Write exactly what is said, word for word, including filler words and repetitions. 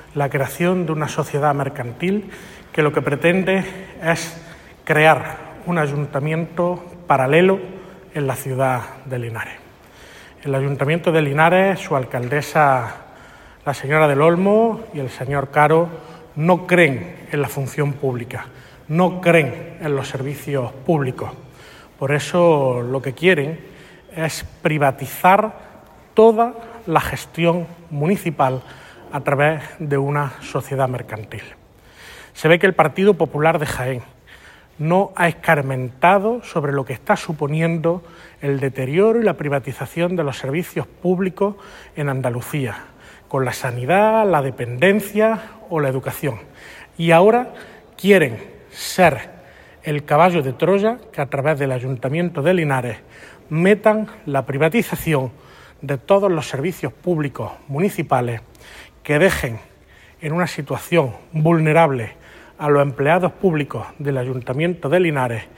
la creación de una sociedad mercantil que lo que pretende es crear un ayuntamiento paralelo en la ciudad de Linares. El Ayuntamiento de Linares, su alcaldesa, la señora del Olmo, y el señor Caro no creen en la función pública, no creen en los servicios públicos. Por eso lo que quieren es privatizar toda la gestión municipal a través de una sociedad mercantil. Se ve que el Partido Popular de Jaén no ha escarmentado sobre lo que está suponiendo el deterioro y la privatización de los servicios públicos en Andalucía, con la sanidad, la dependencia o la educación. Y ahora quieren ser el caballo de Troya que a través del Ayuntamiento de Linares metan la privatización de todos los servicios públicos municipales, que dejen en una situación vulnerable a los empleados públicos del Ayuntamiento de Linares